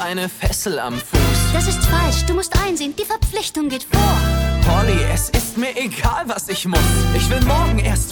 eine Fessel am Fuß. Das ist falsch, du musst einsehen, die Verpflichtung geht vor. Polly, es ist mir egal, was ich muss. Ich will morgen erst